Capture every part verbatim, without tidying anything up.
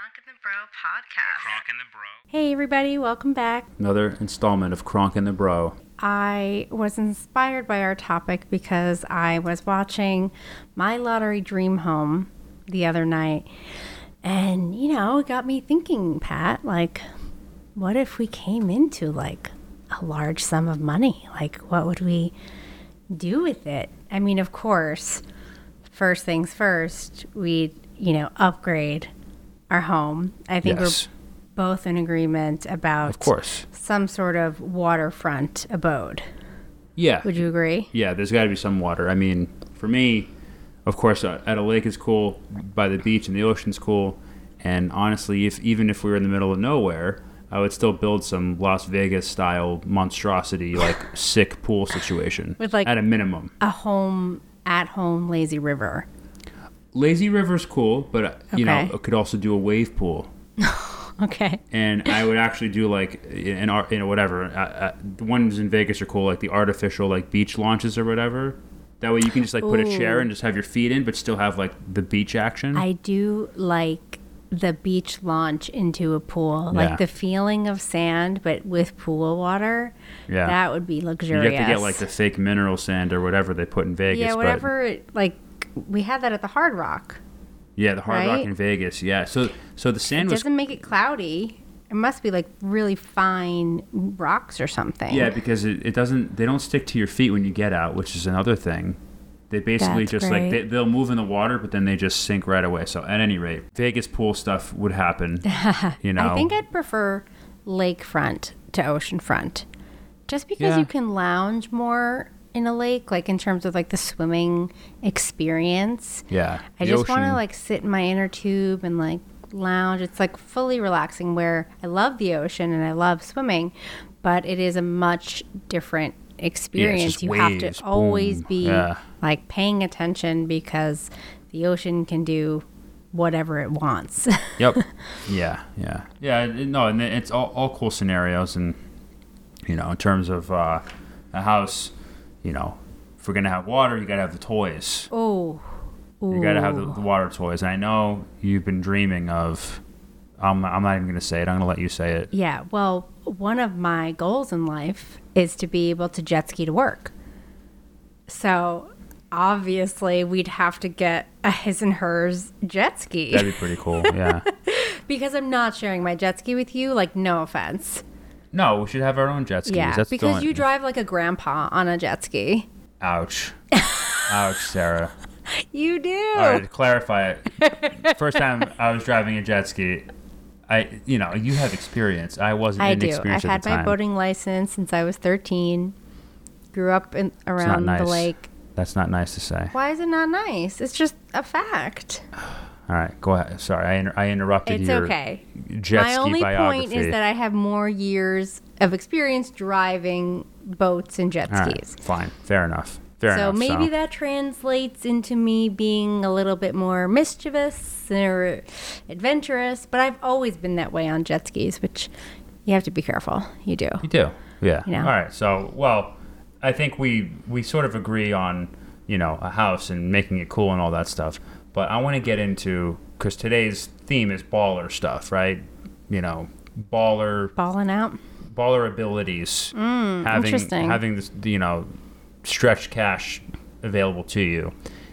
Kronk and the Bro podcast. Kronk and the Bro. Hey everybody, welcome back. Another installment of Kronk and the Bro. I was inspired by our topic because I was watching My Lottery Dream Home the other night. And, you know, it got me thinking, Pat, like, what if we came into, like, a large sum of money? Like, what would we do with it? I mean, of course, first things first, we'd, you know, upgrade our home. I think Yes. we're both in agreement about Of course. some sort of waterfront abode. Yeah. Would you agree? Yeah, there's got to be some water. I mean, for me, of course, uh, at a lake is cool, by the beach and the ocean's cool. And honestly, if even if we were in the middle of nowhere, I would still build some Las Vegas style monstrosity, like sick pool situation. With, like, at a minimum. A home, at home lazy river. Lazy river's cool, but uh, you know, Okay. it could also do a wave pool. Okay. And I would actually do like an art, you know, whatever. Uh, uh, the ones in Vegas are cool, like the artificial like beach launches or whatever. That way you can just like put a chair Ooh. and just have your feet in, but still have like the beach action. I do like the beach launch into a pool. Yeah. Like the feeling of sand, but with pool water. Yeah. That would be You luxurious. have to get like the fake mineral sand or whatever they put in Vegas. Yeah, but- whatever. Like, we had that at the Hard Rock. yeah, the Hard Rock Right? in Vegas. Yeah. So so the It sand was doesn't make it cloudy. It must be like really fine rocks or something. yeah because it, it doesn't they don't stick to your feet when you get out, which is another thing. They basically That's just like great. they, they'll move in the water, but then they just sink right away. So at any rate, Vegas pool stuff would happen. You know, I think I'd prefer lakefront to oceanfront, just because Yeah. you can lounge more in a lake, like in terms of like the swimming experience. yeah. I the just want to ocean- like sit in my inner tube and like lounge. It's like fully relaxing. Where I love the ocean and I love swimming, but it is a much different experience. just You have waves, to always boom. be Yeah. like paying attention because the ocean can do whatever it wants. Yep. Yeah, yeah, yeah. it- No, and it's all, all cool scenarios, and you know, in terms of uh, a house, you know, if we're gonna have water, you gotta have the toys. Oh, You gotta have the, the water toys. And I know you've been dreaming of. I'm, I'm not even gonna say it. I'm gonna let you say it. yeah. Well, one of my goals in life is to be able to jet ski to work. So obviously, we'd have to get a his and hers jet ski That'd be pretty cool. Yeah. because I'm not sharing my jet ski with you. Like, no offense. No, we should have our own jet skis. Yeah, That's the because only- you drive like a grandpa on a jet ski. Ouch. Ouch, Sarah. You do. All right, to clarify it. First time I was driving a jet ski, I, you know, you have experience. I wasn't I do. I've inexperienced at had the my time. boating license since I was thirteen. Grew up in It's not around nice. the lake. That's not nice to say. Why is it not nice? It's just a fact. All right, go ahead. Sorry, I, inter- I interrupted It's your okay. jet My ski only biography. point is that I have more years of experience driving boats and jet All right, skis. fine, fair enough. Fair So enough. maybe so. that translates into me being a little bit more mischievous or adventurous, but I've always been that way on jet skis, which you have to be careful. You do. You do, yeah. You know. All right, so well, I think we we sort of agree on you know a house and making it cool and all that stuff. But I want to get into because today's theme is baller stuff, right? You know, baller Balling out. baller abilities, having Mm, interesting. having this you know stretch cash available to you.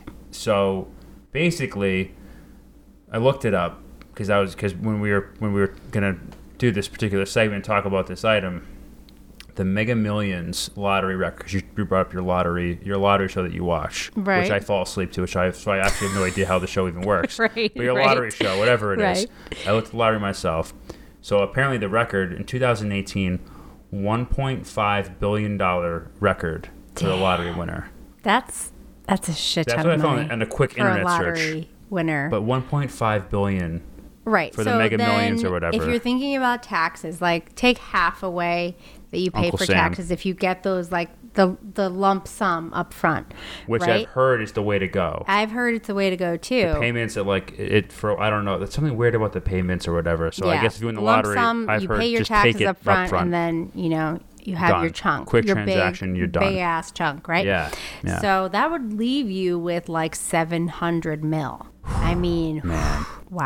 So basically, I looked it up because I was because when we were when we were gonna do this particular segment, talk about this item, the Mega Millions lottery record. You, you brought up your lottery your lottery show that you watch, Right. which I fall asleep to, which I so I actually have no idea how the show even works. Right, But your right. lottery show, whatever it is, Right. I looked at the lottery myself. So apparently, the record in two thousand eighteen, one point five billion dollar record for the lottery winner. That's that's a shit That's ton what I of found money in a quick for internet a lottery search. winner. But one point five billion. Right. for the so Mega then Millions or whatever. If you're thinking about taxes, like take half away that you pay Uncle for Sam. taxes if you get those like the the lump sum up front. Which right? I've heard is the way to go. I've heard it's the way to go too. Payments at like it for I don't know. That's something weird about the payments or whatever. So I Yeah. guess if you win the lump lottery, sum, I've you heard pay your just taxes take it up front, front. and then you know you have your Done. chunk, Quick your transaction, big, you're done. big ass chunk, right? Yeah, yeah. So that would leave you with like seven hundred mil. I mean, Man. wow.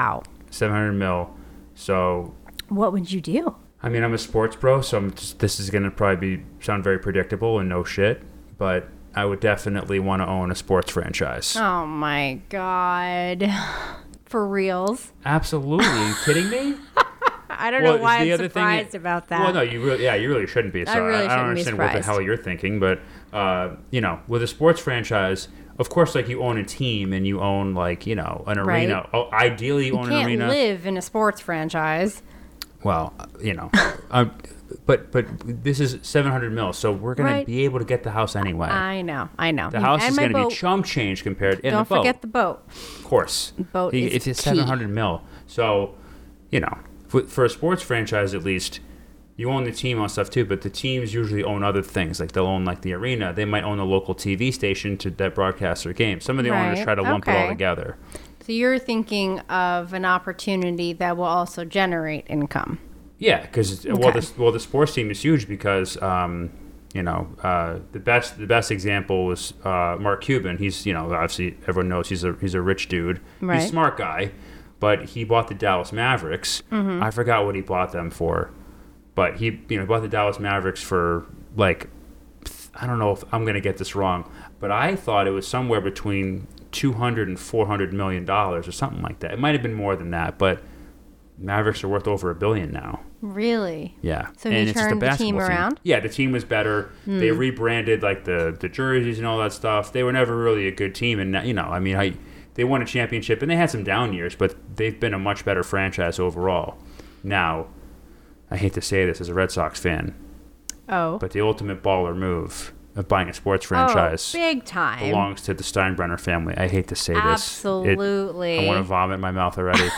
seven hundred mil. So, what would you do? I mean, I'm a sports bro, so I'm just, this is going to probably be sound very predictable and no shit, but I would definitely want to own a sports franchise. Oh my God. For reals? Absolutely. You kidding me? I don't well, know why the I'm other surprised thing, about that. Well, no, you really, yeah, you really shouldn't be. So I really I, I don't shouldn't be understand what the surprised. hell you're thinking, but uh, you know, with a sports franchise, of course, like you own a team and you own like you know an Right. arena. Oh, ideally, you, You own can't an arena. live in a sports franchise. Well, you know, um, but but this is seven hundred mil, so we're gonna Right. be able to get the house anyway. I know, I know. the house and is my gonna boat, be chump change compared. And Don't the boat, forget the boat. of course. Boat He- is if it's key. seven hundred mil, so you know, for, for a sports franchise at least, you own the team on stuff too. But the teams usually own other things, like they'll own like the arena. They might own a local T V station to that broadcasts their games. Some of the owners Right. try to lump it all Okay. together. So you're thinking of an opportunity that will also generate income. Yeah, because well, Okay. the well the sports team is huge because um, you know uh, the best the best example was uh, Mark Cuban. He's you know obviously everyone knows he's a he's a rich dude. Right. He's a smart guy, but he bought the Dallas Mavericks. Mm-hmm. I forgot what he bought them for, but he you know bought the Dallas Mavericks for like I don't know if I'm gonna get this wrong, but I thought it was somewhere between two hundred and four hundred million dollars or something like that. It might have been more than that, but Mavericks are worth over a billion now. Really? Yeah. So he it's just a turned the basketball team around? Yeah, the team was better. They rebranded like the, the jerseys and all that stuff. They were never really a good team, and you know, I mean, I, they won a championship and they had some down years, but they've been a much better franchise overall. Now, I hate to say this as a Red Sox fan, Oh. but the ultimate baller move of buying a sports franchise Oh, big time. belongs to the Steinbrenner family. I hate to say this. It- Absolutely. I want to vomit in my mouth already.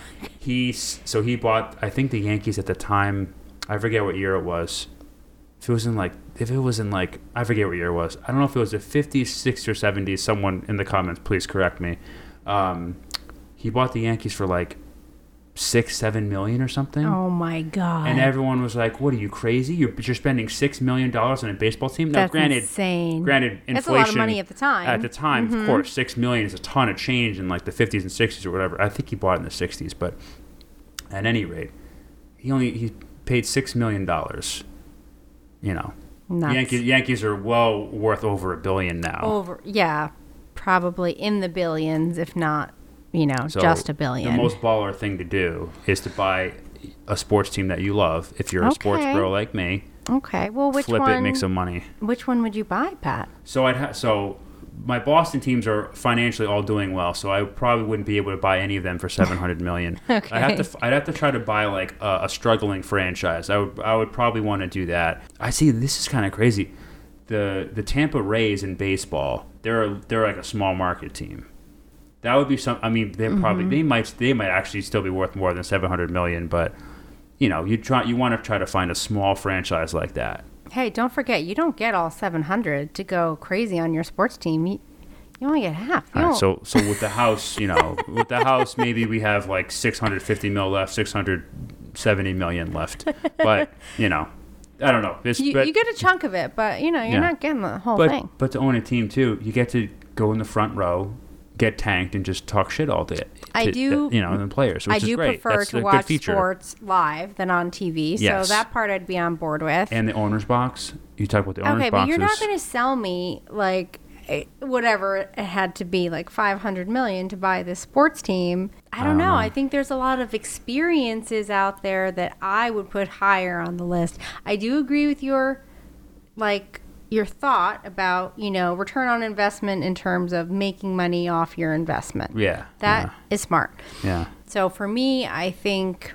He's so he bought. I think the Yankees at the time. I forget what year it was. If it was in like, if it was in like, I forget what year it was. I don't know if it was the fifties, sixties, or seventies. Someone in the comments, please correct me. Um, he bought the Yankees for like six, seven million or something. Oh my God. And everyone was like, "What are you crazy? You're, you're spending six million dollars on a baseball team?" Now, That's granted, insane. granted, inflation That's a lot of money at the time. At the time, Mm-hmm. of course, six million is a ton of change in like the fifties and sixties or whatever. I think he bought it in the sixties, but at any rate, he only he paid six million dollars. You know, Nuts. Yankees Yankees are well worth over a billion now. Over, yeah, probably in the billions, if not, you know, So just a billion. The most baller thing to do is to buy a sports team that you love. If you're a sports Okay. bro like me, Okay, well, which flip one? it, make some money. Which one would you buy, Pat? So I'd ha- so my Boston teams are financially all doing well, so I probably wouldn't be able to buy any of them for seven hundred million. Okay. I have to f- I'd have to try to buy like a, a struggling franchise. I would I would probably want to do that. I see this is kind of crazy. The the Tampa Rays in baseball, they're they're like a small market team. That would be some. I mean, they are probably they might they might actually still be worth more than seven hundred million, but you know, you try you want to try to find a small franchise like that. Hey, don't forget, you don't get all seven hundred to go crazy on your sports team. You, you only get half. You All right, don't- so so with the house, you know, with the house, maybe we have like six hundred fifty mil left, six hundred seventy million left. But you know, I don't know. It's, you, but, you get a chunk of it, but, you know, you're Yeah. not getting the whole but, thing. but to own a team too, you get to go in the front row, get tanked, and just talk shit all day. I to, do- you know, the players, which I is do great. prefer That's to a good watch feature. sports live than on T V, Yes. so that part I'd be on board with. And the owner's box. You talk about the owner's Okay, boxes. but you're not going to sell me like eh, whatever it had to be, like five hundred million to buy this sports team. I don't, don't know. know. I think there's a lot of experiences out there that I would put higher on the list. I do agree with your like your thought about, you know, return on investment in terms of making money off your investment. Yeah. That is smart. Yeah. So for me, I think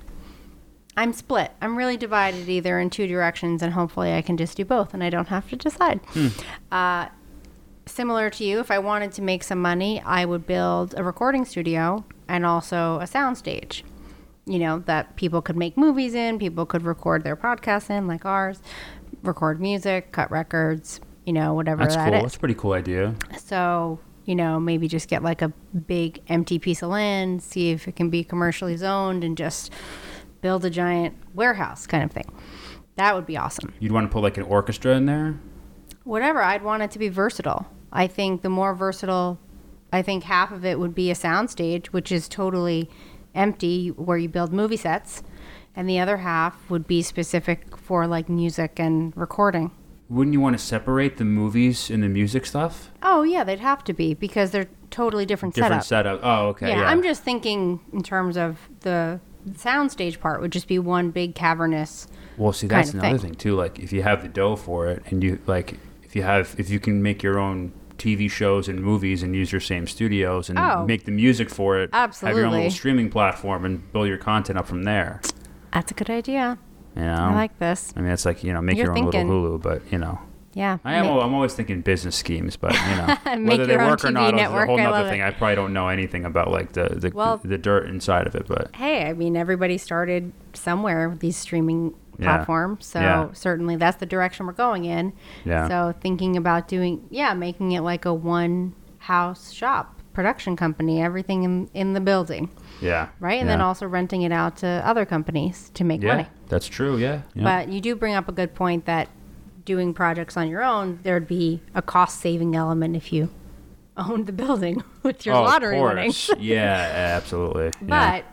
I'm split. I'm really divided either in two directions, and hopefully I can just do both and I don't have to decide. Hmm. Uh, similar to you, if I wanted to make some money, I would build a recording studio and also a soundstage, you know, that people could make movies in, people could record their podcasts in, like ours, record music, cut records, you know, whatever That's that cool. is. That's a pretty cool idea. So, you know, maybe just get like a big empty piece of land, see if it can be commercially zoned, and just build a giant warehouse kind of thing. That would be awesome. You'd want to put like an orchestra in there? Whatever, I'd want it to be versatile. I think the more versatile, I think half of it would be a soundstage, which is totally empty where you build movie sets, and the other half would be specific for like music and recording. Wouldn't you want to separate the movies and the music stuff? Oh yeah, they'd have to be because they're totally different, Different setup. setup. Oh, okay. Yeah, Yeah, I'm just thinking in terms of the soundstage part would just be one big cavernous. Well, see, that's kind of another thing. thing too. Like, if you have the dough for it, and you like, if you have, if you can make your own T V shows and movies and use your same studios and Oh. make the music for it, have your own Absolutely. little streaming platform and build your content up from there. That's a good idea. You know, I like this. I mean, it's like, you know, make You're your own thinking. little Hulu, but you know. Yeah. I am. ma- I'm always thinking business schemes, but you know, Make whether they your own work or T V not is a network, whole I other love thing. it. I probably don't know anything about like the the, Well- the dirt inside of it, but Hey, I mean, everybody started somewhere with these streaming Yeah. platforms. So Yeah. certainly that's the direction we're going in. Yeah. So thinking about doing, yeah, making it like a one house shop production company, everything in, in the building, yeah, right? And yeah. then also renting it out to other companies to make yeah, money. that's true. Yeah, yeah. But you do bring up a good point that doing projects on your own, there'd be a cost saving element if you owned the building with your Oh, lottery of winnings. course. yeah, absolutely. Yeah. But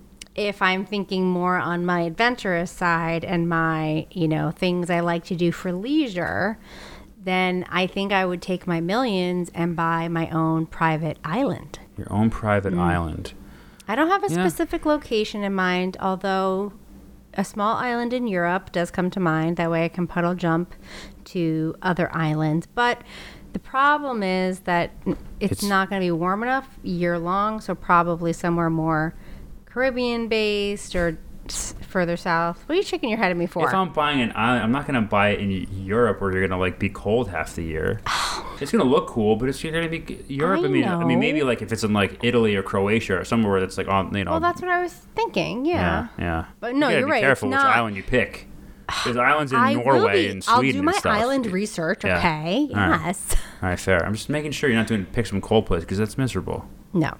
if I'm thinking more on my adventurous side and my, you know, things I like to do for leisure, then I think I would take my millions and buy my own private island. Your own private island. I don't have a Yeah. specific location in mind, although a small island in Europe does come to mind. That way I can puddle jump to other islands. But the problem is that it's, It's- not going to be warm enough year long, so probably somewhere more Caribbean based or s- further south. What are you shaking your head at me for? If I'm buying an island, I'm not going to buy it in Europe where you're going to like be cold half the year. It's going to look cool, but it's going to be Europe. I, I mean, I mean, maybe know. like if it's in like Italy or Croatia or somewhere that's like on, you know. well, that's what I was thinking. Yeah. yeah, yeah. But no, you gotta you're be right, it's careful which not- island you pick. There's islands in I will Norway be. and Sweden I'll do my and stuff. island research. Yeah. Okay. All right. Yes. All right, fair. I'm just making sure you're not doing pick some cold place because that's miserable. No,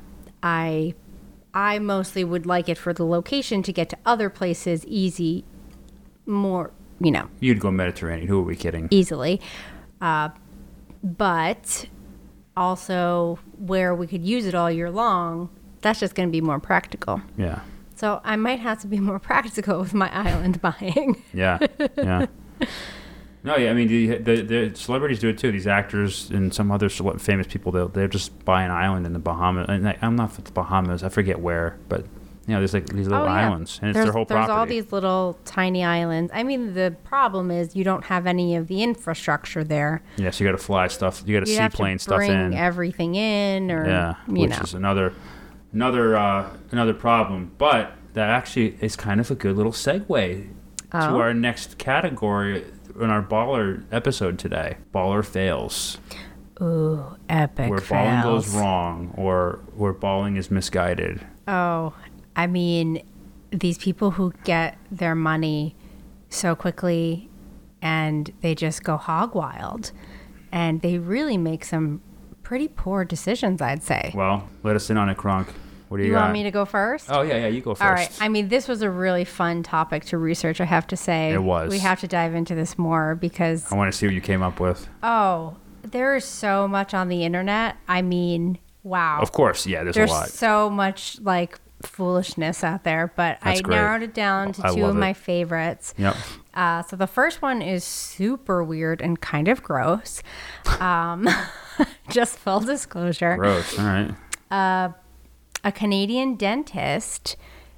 I I mostly would like it for the location to get to other places easy, more, you know, You'd go Mediterranean. Who are we kidding? easily. Uh, but also where we could use it all year long, that's just going to be more practical. Yeah, So I might have to be more practical with my island buying. yeah, yeah. No, yeah. I mean, the, the the celebrities do it too. These actors and some other cele- famous people, they'll they'll just buy an island in the Bahamas. And I, I'm not for the Bahamas. I forget where, but you know, there's like these little Oh, yeah. islands, and it's there's, their whole there's property. all these little tiny islands. I mean, the problem is you don't have any of the infrastructure there. Yeah, so you got to fly stuff. You got to You have seaplane to stuff bring in. everything in, or Yeah, you which know. is another another uh, another problem. But that actually is kind of a good little segue Oh. to our next category in our baller episode today. Baller fails, Ooh, epic where balling goes fails. wrong, or where balling is misguided. Oh, I mean, these people who get their money so quickly and they just go hog wild, and they really make some pretty poor decisions, I'd say. Well, let us in on it, Kronk. What do you, You got? want me to go first? Oh yeah, yeah. You go first. All right. I mean, this was a really fun topic to research, I have to say. It was. We have to dive into this more because, I want to see what you came up with. oh, there is so much on the internet. I mean, wow. Of course, yeah. There's, There's a lot. so much like foolishness out there, but That's I great. narrowed it down to I two love of it. my favorites. Yep. Uh, so the first one is super weird and kind of gross. Um, just full disclosure. Gross. All right. A Canadian dentist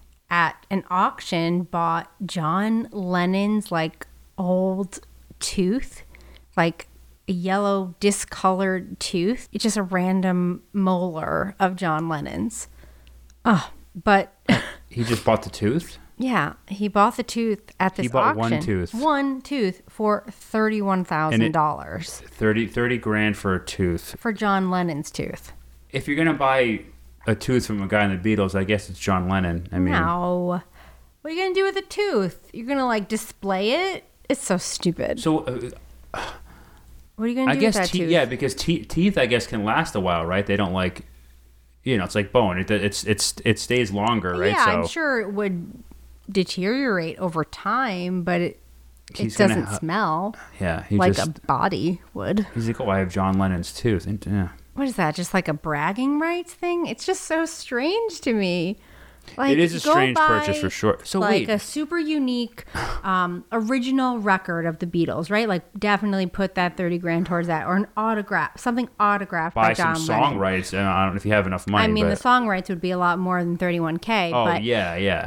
at an auction bought John Lennon's like old tooth, like a yellow discolored tooth. It's just a random molar of John Lennon's. Oh, but He just bought the tooth. yeah, he bought the tooth at this He bought one auction. tooth. One tooth for thirty-one thousand dollars thirty, thirty grand for a tooth. for John Lennon's tooth. If you're gonna buy a tooth from a guy in the Beatles, I guess it's John Lennon. I mean, No. What are you going to do with a tooth? You're going to like display it? It's so stupid. so uh, What are you going to I do guess with that te- tooth? yeah, because te- teeth I guess can last a while, right? They don't like, you know, it's like bone. It it's it's it stays longer, right? Yeah, so I'm sure it would deteriorate over time, but it it He's gonna doesn't ha- smell yeah, he like just a body would. he's like, oh, I have John Lennon's tooth. And, yeah. What is that? Just like a bragging rights thing? It's just so strange to me. Like, it is a go strange buy, purchase for sure. So like wait, a super unique, um, original record of the Beatles, right? Like definitely put that thirty grand towards that, or an autograph, something autographed buy by some John song Lennon. rights. And I don't know if you have enough money. I mean, but, the song rights would be a lot more than thirty-one K. oh but yeah, yeah.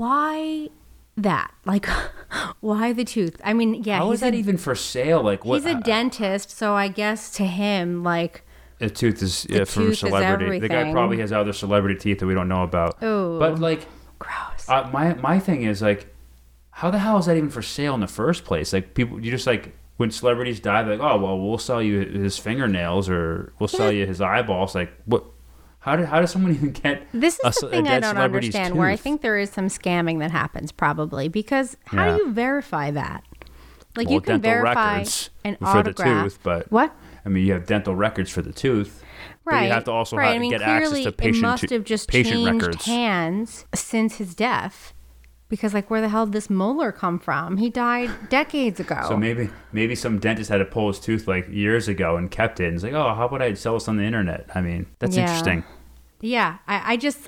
why that? Like, why the tooth? I mean, yeah, How he's is that a, even for sale? Like what? he's a uh, dentist, so I guess to him, like, A tooth is yeah, from tooth is celebrity. The guy everything. probably has other celebrity teeth that we don't know about. Ooh. But like, gross. uh, my my thing is like, how the hell is that even for sale in the first place? Like people, you just like when celebrities die, they're like, oh well, we'll sell you his fingernails or we'll sell you his eyeballs. Like what? How did how does someone even get? This is a, the a thing I dead don't celebrity's understand, where I tooth? think there is some scamming that happens probably, because how Yeah. do you verify that? Like Well, you can dental verify records an for autograph. the tooth, but What? I mean, you have dental records for the tooth. But Right. you have to also right. have, I mean, get access clearly to patient it must to- have just patient changed records. hands since his death. Because like, where the hell did this molar come from? He died decades ago. So maybe maybe some dentist had to pull his tooth like years ago and kept it. And it's like, oh, how about I sell this on the internet? I mean, that's Yeah. interesting. Yeah, I, I just,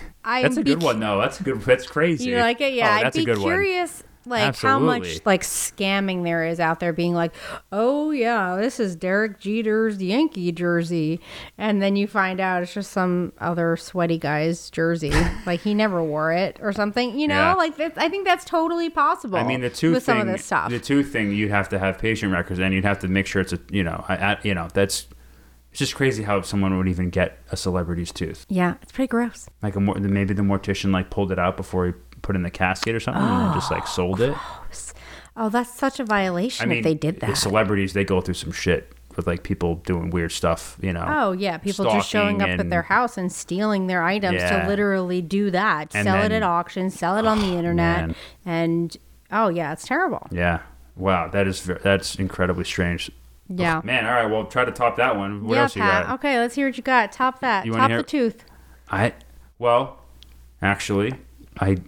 I That's a good one, though. That's a good. That's crazy. You like it? Yeah, Oh, I'd that's be a good one. curious, like Absolutely. how much like scamming there is out there, being like, "Oh yeah, this is Derek Jeter's Yankee jersey," and then you find out it's just some other sweaty guy's jersey, like he never wore it or something. You know, Yeah. like that, I think that's totally possible. I mean, the tooth with thing. some of this stuff. The tooth thing, you'd have to have patient records, and you'd have to make sure it's a. You know, I, I, you know, that's. It's just crazy how someone would even get a celebrity's tooth. Yeah, it's pretty gross. Like a more, maybe the mortician like pulled it out before he put in the casket or something, and then just like sold it. Oh, that's such a violation I mean, if they did the that. celebrities, they go through some shit with like people doing weird stuff, you know. Oh yeah, people just showing up stalking at their and- house and stealing their items Yeah. to literally do that, And sell it then- at auction, sell it on the internet, man. and oh yeah, it's terrible. Yeah. Wow, that is ver- that's incredibly strange. Yeah. Ugh, man, all right, well, try to top that one. What yeah, else you Pat. got? Okay, let's hear what you got. Top that. You wanna Top hear- the tooth. I well, actually, I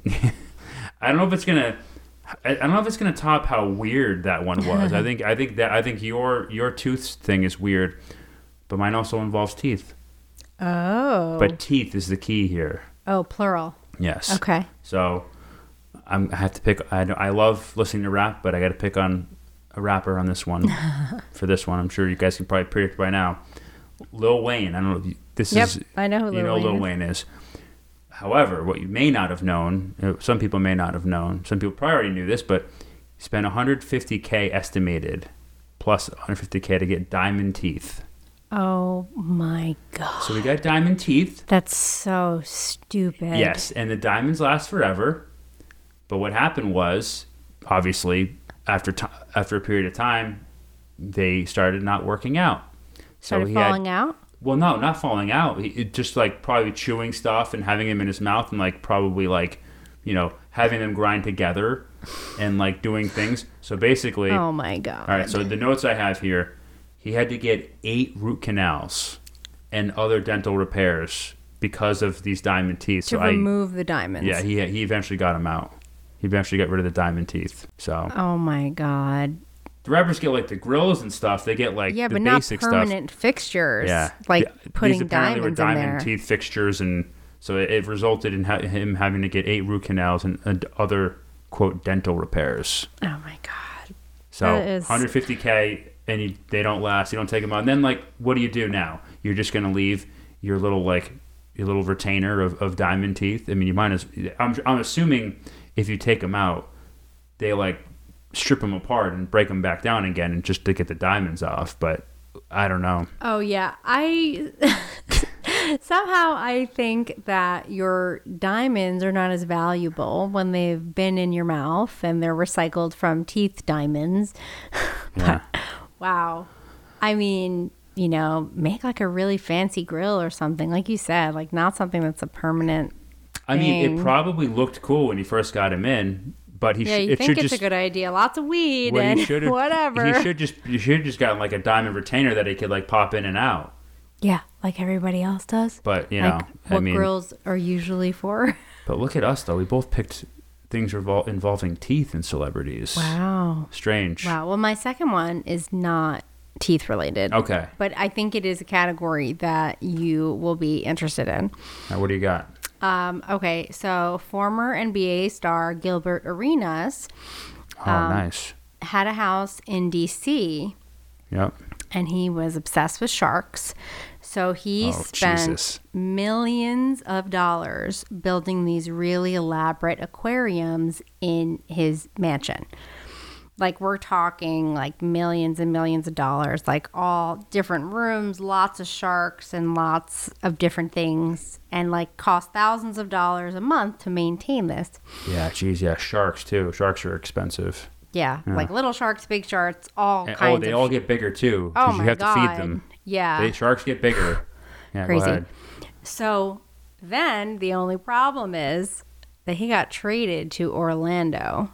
I don't know if it's gonna I, I don't know if it's gonna top how weird that one was. I think I think that I think your your tooth thing is weird, but mine also involves teeth. Oh. But teeth is the key here. oh, plural. Yes. Okay. So I'm, I have to pick. I, I love listening to rap, but I got to pick on a rapper on this one. For this one, I'm sure you guys can probably predict by now. Lil Wayne. I don't know if you, this Yep, is. I know who you Lil know Wayne Lil is. Wayne is. However, what you may not have known, uh, some people may not have known. Some people probably already knew this, but he spent one hundred fifty K estimated, plus one hundred fifty K to get diamond teeth. Oh my god. So we got diamond teeth. That's so stupid. Yes, and the diamonds last forever. But what happened was, obviously, after t- after a period of time, they started not working out. Started he falling had, out? Well, no, not falling out. He, it just like probably chewing stuff and having them in his mouth and like probably like, you know, having them grind together and like doing things. So basically, Oh my god. all right. So the notes I have here, he had to get eight root canals and other dental repairs because of these diamond teeth. To so I, remove the diamonds. yeah, he he eventually got them out. He eventually got rid of the diamond teeth. So Oh my god. the rappers get like the grills and stuff. They get like Yeah, the but not basic stuff. permanent fixtures. Yeah, Like The- putting these apparently diamonds were in diamond there. teeth fixtures, and so it, it resulted in ha- him having to get eight root canals and, and other quote dental repairs. Oh my god. So That is- one hundred fifty K, and you, they don't last. You don't take them out. And then like, what do you do now? You're just gonna leave your little like your little retainer of, of diamond teeth. I mean, you might as. I'm I'm assuming if you take them out, they like strip them apart and break them back down again, and just to get the diamonds off. But I don't know. Oh yeah, I somehow I think that your diamonds are not as valuable when they've been in your mouth and they're recycled from teeth diamonds. Yeah. Wow. I mean, you know, make like a really fancy grill or something, like you said, like not something that's a permanent. I mean, thing. it probably looked cool when you first got him in, but he Yeah, sh- you it think should it's just a good idea. Lots of weed well, he and should've- whatever. He should just you should have just gotten like a diamond retainer that he could like pop in and out. Yeah, like everybody else does. But you Like know, what I mean, grills are usually for. but look at us though. We both picked things revol- involving teeth and celebrities. Wow. Strange. Wow. Well, my second one is not teeth related. Okay. But I think it is a category that you will be interested in. Now, what do you got? Um, okay, so former N B A star Gilbert Arenas Oh, um, nice. Had a house in D C. Yep. And he was obsessed with sharks. So he oh, spent Jesus. millions of dollars building these really elaborate aquariums in his mansion. Like, we're talking like millions and millions of dollars, like all different rooms, lots of sharks and lots of different things, and like cost thousands of dollars a month to maintain this. Yeah, geez, yeah, sharks too. Sharks are expensive. Yeah, yeah. Like little sharks, big sharks, all and, kinds Oh, they of all sh- get bigger too. Oh, Because my you have God. to feed them. Yeah. They, sharks get bigger. Yeah, Crazy. Go ahead. So then the only problem is that he got traded to Orlando.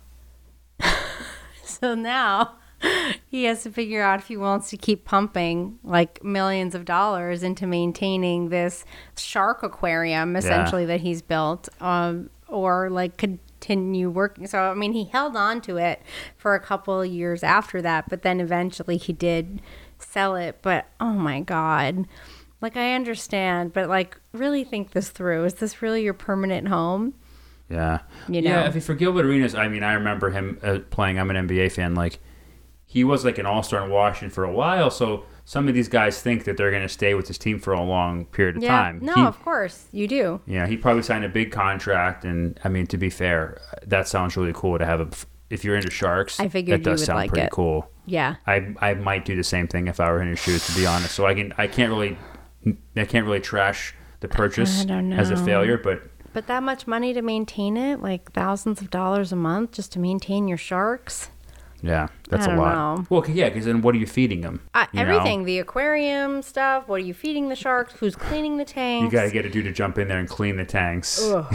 So now he has to figure out if he wants to keep pumping like millions of dollars into maintaining this shark aquarium essentially yeah. that he's built, um, or like continue working. So, I mean, he held on to it for a couple of years after that, but then eventually he did sell it. But oh my God, like, I understand, but like, really think this through. Is this really your permanent home? Yeah. You know? Yeah, if for Gilbert Arenas, I mean, I remember him uh, playing. I'm an N B A fan. Like, he was like an all-star in Washington for a while, so some of these guys think that they're going to stay with this team for a long period of yeah. time. No, he, of course. You do. Yeah, he probably signed a big contract, and, I mean, to be fair, that sounds really cool to have a... If you're into sharks, I figured that does you would sound like pretty it. cool. Yeah. I I might do the same thing if I were in his shoes, to be honest. So I can I can't really I can't really trash the purchase as a failure, but... But that much money to maintain it, like thousands of dollars a month just to maintain your sharks? Yeah, that's I a don't lot. know. Well, yeah, because then what are you feeding them? Uh, you everything. know? The aquarium stuff. What are you feeding the sharks? Who's cleaning the tanks? You got to get a dude to jump in there and clean the tanks. Ugh.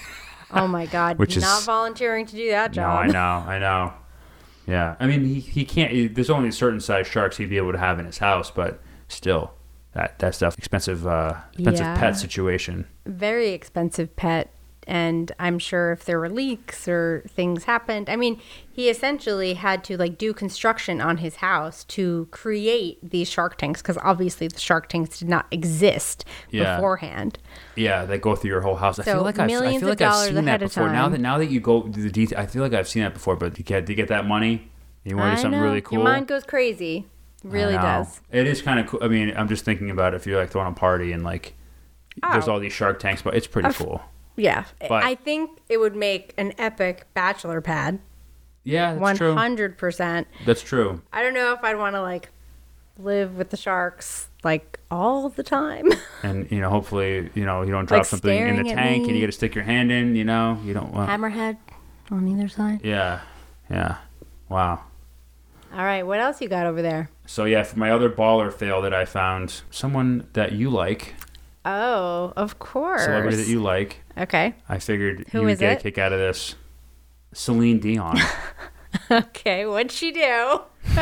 Oh, my God. Which Not is, volunteering to do that job. No, I know. I know. Yeah. I mean, he, he can't... There's only certain size sharks he'd be able to have in his house, but still... That that stuff, expensive, uh, expensive yeah. pet situation. Very expensive pet, and I'm sure if there were leaks or things happened, I mean, he essentially had to like do construction on his house to create these shark tanks because obviously the shark tanks did not exist yeah. beforehand. Yeah, they go through your whole house. I so feel like I've, I feel like I've seen that before. Now that now that you go to the detail, I feel like I've seen that before. But you get to get that money, you want to do something know. really cool. Your mind goes crazy. Really does. It is kind of cool. I mean, I'm just thinking about if you're like throwing a party and like oh. there's all these Shark Tanks, but it's pretty uh, cool. Yeah. But, I think it would make an epic bachelor pad. Yeah, that's one hundred percent. true. one hundred percent. That's true. I don't know if I'd want to like live with the sharks like all the time. And, you know, hopefully, you know, you don't drop like something in the tank me. and you got to stick your hand in, you know, you don't want. Hammerhead on either side. Yeah. Yeah. Wow. All right, what else you got over there? So, yeah, for my other baller fail that I found, someone that you like. Oh, of course. Celebrity that you like. Okay. I figured Who you would is get it? a kick out of this. Celine Dion. Okay, what'd she do?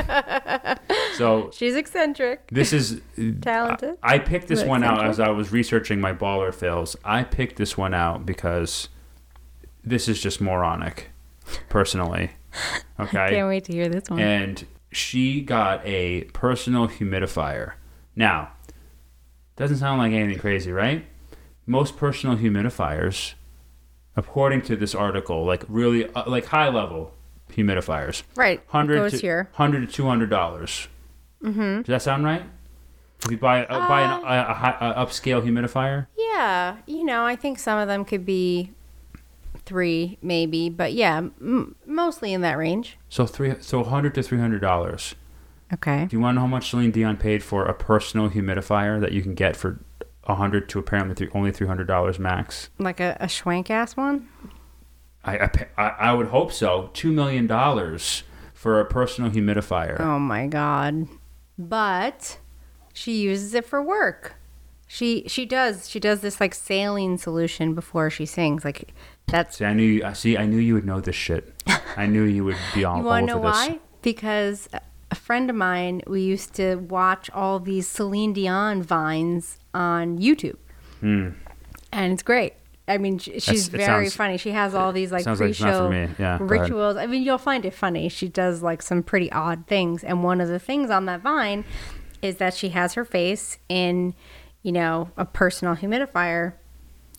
So she's eccentric. This is... Talented. I, I picked this one eccentric. out as I was researching my baller fails. I picked this one out because this is just moronic, personally. Okay. I can't wait to hear this one. And she got a personal humidifier. Now, doesn't sound like anything crazy, right? Most personal humidifiers, according to this article, like really, uh, like high level humidifiers, right? Hundred goes to here. hundred to two hundred dollars. Mm-hmm. Does that sound right? If you buy uh, buy an, a, a, high, a upscale humidifier. Yeah, you know, I think some of them could be three, maybe, but yeah, m- mostly in that range. So three, so hundred to three hundred dollars. Okay. Do you want to know how much Celine Dion paid for a personal humidifier that you can get for a hundred to apparently three, only three hundred dollars max? Like a, a schwank ass one? I, I I would hope so. Two million dollars for a personal humidifier. Oh my god! But she uses it for work. She she does she does this like saline solution before she sings. Like that's. See, I knew you, I see. I knew you would know this shit. I knew you would be all, you all over know this. why? Because a friend of mine, we used to watch all these Celine Dion vines on YouTube, Hmm. and it's great. I mean, sh- she's That's- it very sounds- funny. She has all these like sounds like it's not pre-show for me. Yeah, go ahead. rituals. I mean, you'll find it funny. She does like some pretty odd things, and one of the things on that vine is that she has her face in, you know, a personal humidifier,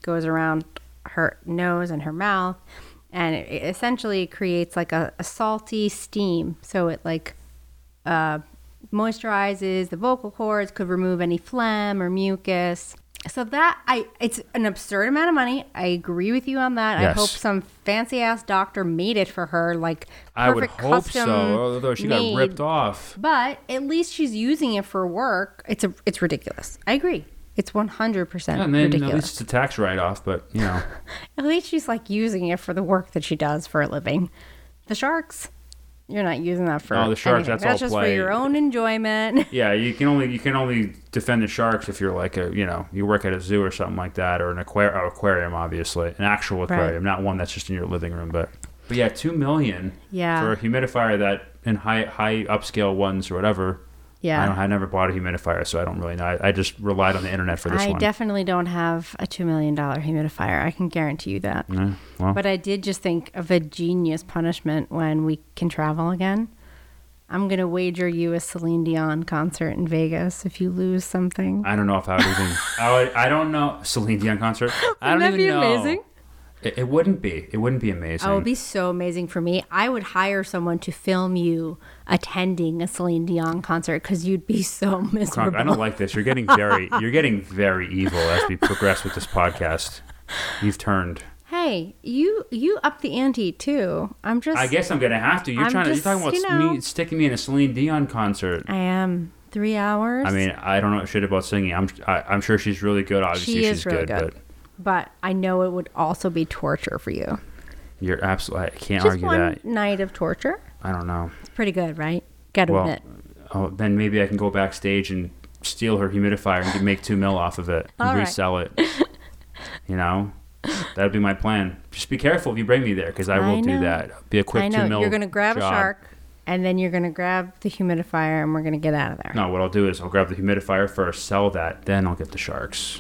goes around her nose and her mouth, and it, it essentially creates like a, a salty steam. So it like uh, moisturizes the vocal cords, could remove any phlegm or mucus. So that I, it's an absurd amount of money. I agree with you on that. Yes. I hope some fancy ass doctor made it for her, like perfect I would hope custom so. Although she made. got ripped off. But at least she's using it for work. It's a, it's ridiculous. I agree. It's one hundred percent Yeah, and then ridiculous. at least it's a tax write-off, but you know. At least she's like using it for the work that she does for a living. The sharks, you're not using that for. Oh, the sharks, anything. that's That's all just play. for your own enjoyment. Yeah, you can only you can only defend the sharks if you're like a you know you work at a zoo or something like that, or an aquarium, oh, aquarium obviously, an actual aquarium, not one that's just in your living room. But but yeah, two million Yeah. for a humidifier that in high high upscale ones or whatever. Yeah. I don't. I never bought a humidifier, so I don't really know. I, I just relied on the internet for this I one. definitely don't have a two million dollar humidifier. I can guarantee you that. Yeah, well, But I did just think of a genius punishment when we can travel again. I'm going to wager you a Celine Dion concert in Vegas if you lose something. I don't know if I would even. I, would, I don't know Celine Dion concert. I don't Wouldn't that even be know. amazing? It, it wouldn't be. It wouldn't be amazing. Oh, it would be so amazing for me. I would hire someone to film you attending a Celine Dion concert because you'd be so miserable. Kronk, I don't like this. You're getting very. You're getting very evil as we progress with this podcast. You've turned. Hey, you you up the ante too. I'm just. I guess I'm gonna have to. You're I'm trying to. just, You're talking about you know- me sticking me in a Celine Dion concert. I am three hours. I mean, I don't know shit about singing. I'm. I, I'm sure she's really good. Obviously, She is she's really good, good. but but I know it would also be torture for you. you're absolutely. I can't Just argue one that. night of torture. I don't know. It's pretty good, right? Got to Well, admit. oh, then maybe I can go backstage and steal her humidifier and make two mil off of it and All right. resell it. You know, that'd be my plan. Just be careful if you bring me there, because I will I do know. that. Be a quick I two know mil. you're gonna grab job. a shark, and then you're gonna grab the humidifier, and we're gonna get out of there. No, what I'll do is I'll grab the humidifier first, sell that, then I'll get the sharks.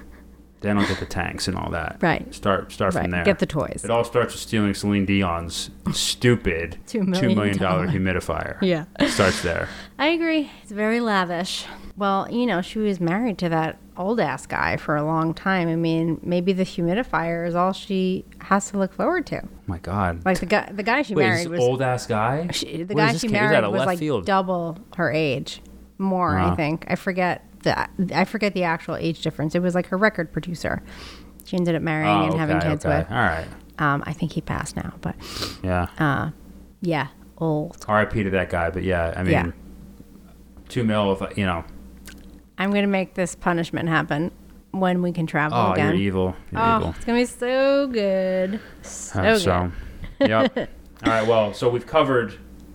Then I'll get the tanks and all that. Right. Start start Right. from there. Get the toys. It all starts with stealing Celine Dion's stupid Two two million million dollar dollar. humidifier. Yeah. Starts there. I agree. It's very lavish. Well, you know, she was married to that old ass guy for a long time. I mean, maybe the humidifier is all she has to look forward to. Oh my God. Like the guy, the guy she Wait, married this was old ass guy? she, the Where guy does she this kid- is that married a was left like field? double her age, more I Wow. think. I forget the I forget the actual age difference. It was like her record producer. She ended up marrying Oh, and having okay, kids okay. with. All right. Um, I think he passed now, but Yeah. uh, yeah, old. R I P to that guy, but yeah, I mean, Yeah. two mil, if I, you know. I'm gonna make this punishment happen when we can travel Oh, again. you're evil. You're Oh, evil. it's gonna be so good. So Uh, good. so, yep. All right, well, so we've covered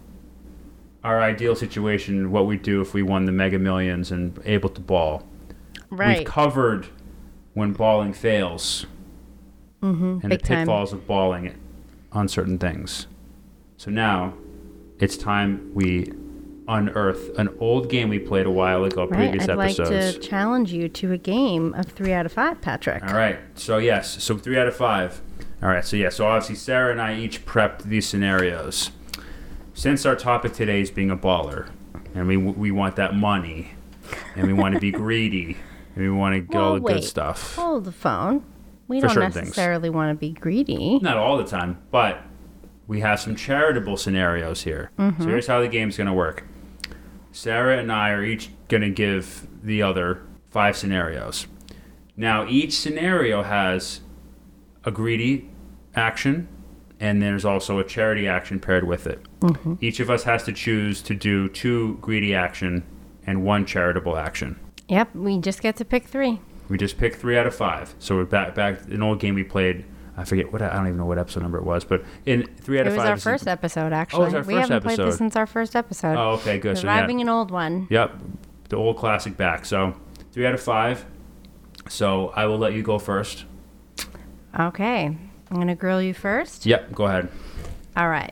our ideal situation, what we'd do if we won the Mega Millions and able to ball. Right. We've covered when balling fails Mm-hmm. and the Big time. pitfalls of balling on certain things. So now it's time we unearth an old game we played a while ago, Right. previous I'd episodes. like to challenge you to a game of three out of five, Patrick. All right. So yes. So three out of five. All right. So yeah. So obviously Sarah and I each prepped these scenarios. Since our topic today is being a baller, and we we want that money, and we want to be greedy, and we want to get all Well, the wait. good stuff. Hold the phone. We For don't certain things. necessarily want to be greedy. Not all the time, but we have some charitable scenarios here. Mm-hmm. So here's how the game's going to work. Sarah and I are each going to give the other five scenarios. Now, each scenario has a greedy action, and there's also a charity action paired with it. Mm-hmm. Each of us has to choose to do two greedy action and one charitable action. Yep, we just get to pick three. We just picked three out of five. So we're back back an old game we played. I forget what I don't even know what episode number it was, but in three out It of was five. our is- first episode, actually. our we first haven't played episode. this since our first episode. Oh, okay, good. So yeah. Reviving an old one. Yep, the old classic back. So three out of five. So I will let you go first. Okay. I'm going to grill you first. Yep, go ahead. All right.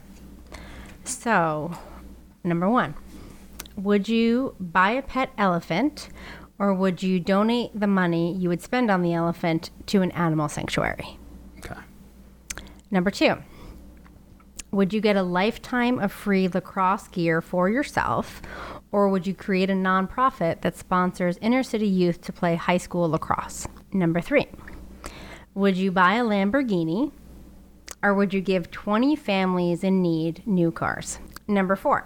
So, number one, would you buy a pet elephant or would you donate the money you would spend on the elephant to an animal sanctuary? Okay. Number two, would you get a lifetime of free lacrosse gear for yourself or would you create a nonprofit that sponsors inner city youth to play high school lacrosse? Number three, Would you buy a Lamborghini or would you give twenty families in need new cars? Number four.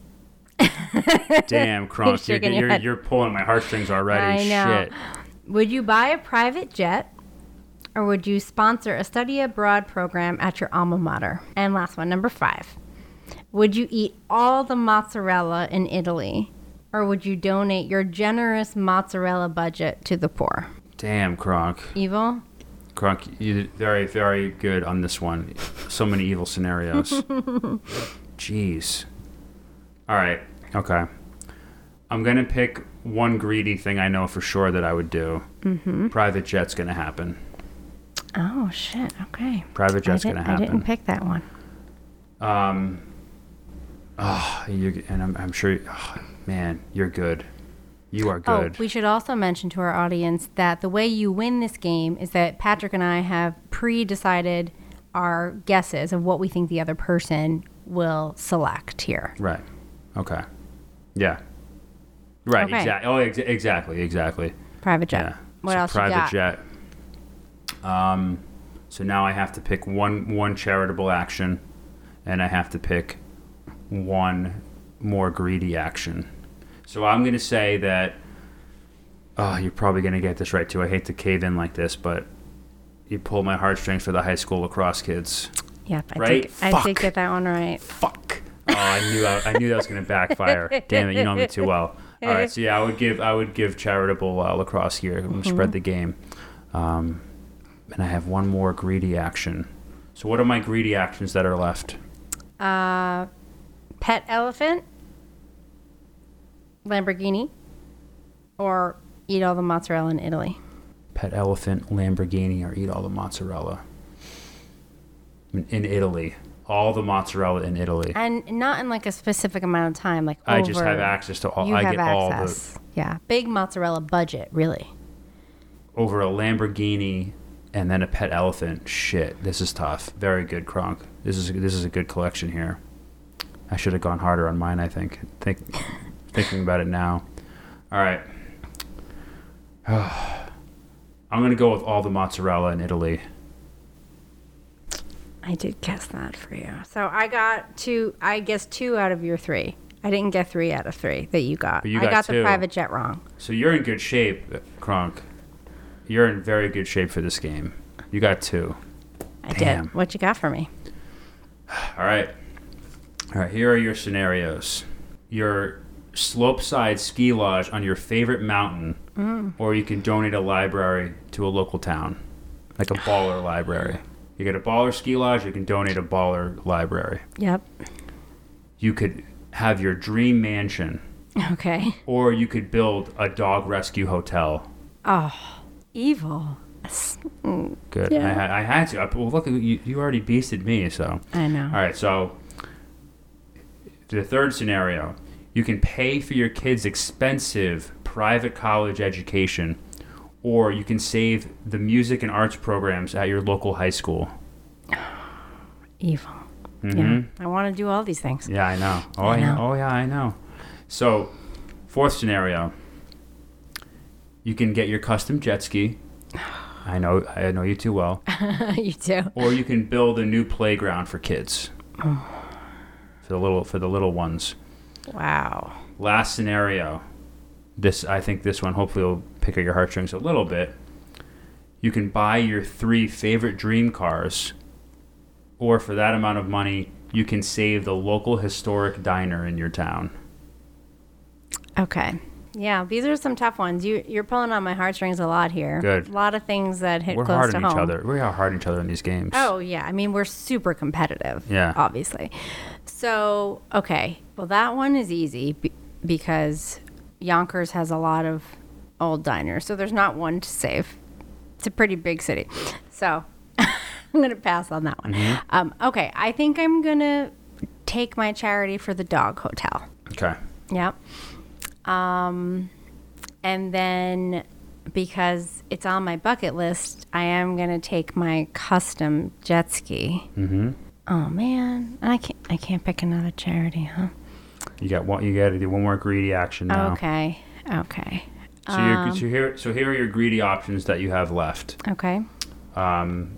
Damn, Kronk, you're, shaking your you're, head. you're pulling my heartstrings already. I know. Shit. Would you buy a private jet or would you sponsor a study abroad program at your alma mater? And last one, number five. Would you eat all the mozzarella in Italy or would you donate your generous mozzarella budget to the poor? Damn, Kronk. Evil? Kronk, you did very, very good on this one. So many evil scenarios. Jeez. All right. Okay. I'm going to pick one greedy thing I know for sure that I would do. Mm-hmm. Private jet's going to happen. Oh, shit. Okay. Private jet's I going to didn't- happen. I didn't pick that one. Um, oh, you and I'm, I'm sure, oh, man, you're good. You are good. Oh, we should also mention to our audience that the way you win this game is that Patrick and I have pre-decided our guesses of what we think the other person will select here. Right. Okay. Yeah. Right. Okay. Exactly. Oh, ex- exactly. Exactly. Private jet. Yeah. What So else private you got? jet. Um, so now I have to pick one one charitable action, and I have to pick one more greedy action. So I'm going to say that. Oh, you're probably going to get this right too. I hate to cave in like this, but you pull my heartstrings for the high school lacrosse kids. Yep. I Right? Did, I Fuck. did get that one right. Fuck. Oh, I knew I, I knew that was going to backfire. Damn it, you know me too well. All right, so yeah, I would give I would give charitable uh, lacrosse here. Mm-hmm. Spread the game. Um, and I have one more greedy action. So what are my greedy actions that are left? Uh, pet elephant, Lamborghini, or eat all the mozzarella in Italy. Pet elephant, Lamborghini, or eat all the mozzarella. In, in Italy. All the mozzarella in Italy. And not in like a specific amount of time. Like I just over- have access to all. You I have get all access. Yeah, big mozzarella budget, really. the over a Lamborghini and then a pet elephant. Shit, this is tough. Very good, Kronk. This is this is a good collection here. I should have gone harder on mine. I think. Think thinking about it now. All right. I'm gonna go with all the mozzarella in Italy. I did guess that for you. So I got two, I guess two out of your three. I didn't get three out of three that you got. But you I got got the two. private jet wrong. So you're in good shape, Kronk. You're in very good shape for this game. You got two. I Damn. did. What you got for me? All right. All right, here are your scenarios. Your slopeside ski lodge on your favorite mountain, Mm. or you can donate a library to a local town, like a baller library. You get a baller ski lodge, you can donate a baller library. Yep. You could have your dream mansion, Okay. or you could build a dog rescue hotel. Oh, evil. S- mm, Good. Yeah. I, had- I had to. I, well, look, you, you already beasted me, so. I know. All right, so the third scenario, you can pay for your kids' expensive private college education, or you can save the music and arts programs at your local high school. Evil. Mhm. Yeah. I want to do all these things. Yeah, I know. Oh, I I know. know. Oh, yeah, I know. So, fourth scenario, you can get your custom jet ski. I know, I know you too well. You too. Or you can build a new playground for kids. For the little, for the little ones. Wow. Last scenario. This, I think this one hopefully will pick at your heartstrings a little bit. You can buy your three favorite dream cars, or for that amount of money, you can save the local historic diner in your town. Okay. Yeah, these are some tough ones. You, you're pulling on my heartstrings a lot here. Good. A lot of things that hit We're close hard to on home. each other. We are hard on each other in these games. Oh, yeah. I mean, we're super competitive. Yeah. Obviously. So, okay. Well, that one is easy be- because Yonkers has a lot of old diners. So there's not one to save. It's a pretty big city. So I'm going to pass on that one. Mm-hmm. Um, okay. I think I'm going to take my charity for the dog hotel. Okay. Yep. Um, and then because it's on my bucket list, I am going to take my custom jet ski. Mm-hmm. Oh man, I can't. I can't pick another charity, huh? You got one. You got to do one more greedy action now. Okay. Okay. So, you're, Um, so here, so here are your greedy options that you have left. Okay. um,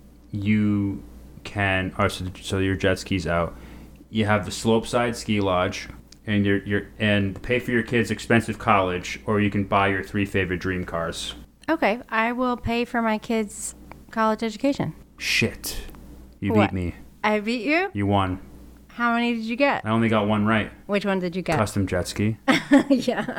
you can. Oh, so, so your jet ski's out. You have the Slopeside Ski Lodge, and you're you're and pay for your kids' expensive college, or you can buy your three favorite dream cars. Okay, I will pay for my kids' college education. Shit, you What? beat me. I beat you? You won. How many did you get? I only got one right. Which one did you get? Custom jet ski. Yeah.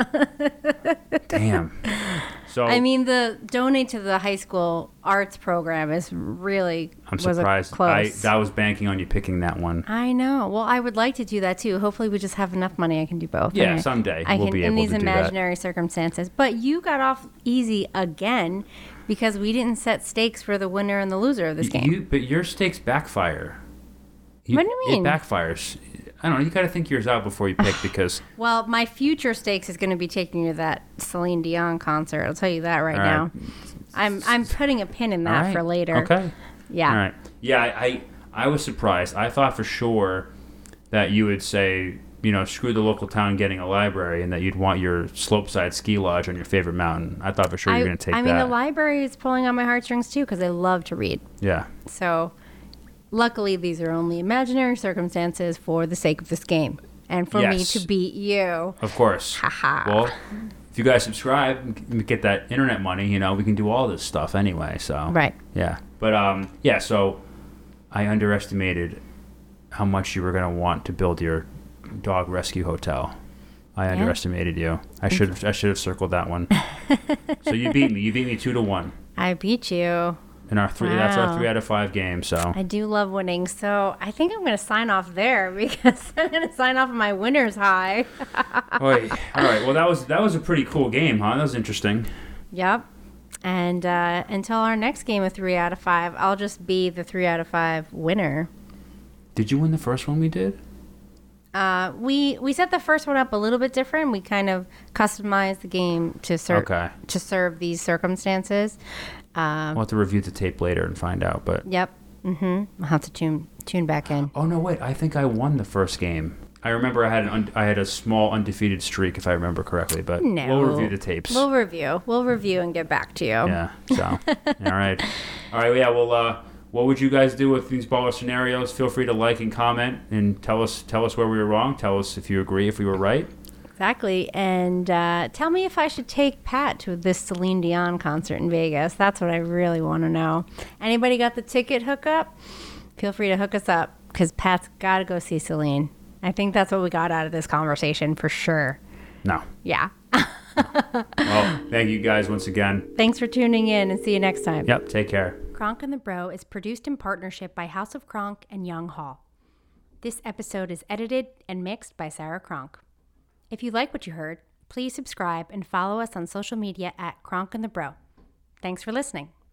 Damn. So I mean, the donate to the high school arts program is really I'm was a surprised. I close. that was banking on you picking that one. I know. Well, I would like to do that too. Hopefully, we just have enough money I can do both. Yeah, And I- someday I we'll can be in able these to do that. imaginary circumstances. But you got off easy again because we didn't set stakes for the winner and the loser of this game. You, but your stakes backfire. You, What do you mean? It backfires. I don't know. You got to think yours out before you pick because. Well, my future stakes is going to be taking you to that Celine Dion concert. I'll tell you that right All now. right. I'm I'm putting a pin in All that right. for later. Okay. Yeah. All right. Yeah, I, I I was surprised. I thought for sure that you would say, you know, screw the local town getting a library, and that you'd want your Slopeside Ski Lodge on your favorite mountain. I thought for sure you were I, going to take I mean, that. the library is pulling on my heartstrings too because I love to read. Yeah. So, luckily, these are only imaginary circumstances for the sake of this game and for me Yes. to beat you. Of course. Haha. Well, if you guys subscribe and get that internet money, you know, we can do all this stuff anyway. So Right. yeah. But um, yeah. So I underestimated how much you were gonna want to build your dog rescue hotel. I underestimated you. I should have. I should have circled that one. So you beat me. You beat me two to one I beat you. in our three. That's our Wow. three out of five game. So I do love winning, so I think I'm going to sign off there because I'm going to sign off on my winner's high. Oy. All right. Well, that was that was a pretty cool game, huh? That was interesting. Yep. And uh, until our next game of three out of five, I'll just be the three out of five winner. Did you win the first one we did? Uh, we we set the first one up a little bit different. We kind of customized the game to serve Okay. to serve these circumstances. Um, We'll have to review the tape later and find out. But Yep. Mm-hmm. I'll have to tune tune back in. oh no, wait! I think I won the first game. I remember I had an un- I had a small undefeated streak, if I remember correctly. But No. we'll review the tapes. We'll review. We'll review and get back to you. Yeah. So all right, all right. Yeah. Well, uh, what would you guys do with these baller scenarios? Feel free to like and comment and tell us tell us where we were wrong. Tell us if you agree, if we were right. Exactly. And uh, tell me if I should take Pat to this Celine Dion concert in Vegas. That's what I really want to know. Anybody got the ticket hookup? Feel free to hook us up because Pat's got to go see Celine. I think that's what we got out of this conversation for sure. No. Yeah. Well, thank you guys once again. Thanks for tuning in and see you next time. Yep. Take care. Kronk and the Bro is produced in partnership by House of Kronk and Young Hall. This episode is edited and mixed by Sarah Kronk. If you like what you heard, please subscribe and follow us on social media at Kronk and the Bro. Thanks for listening.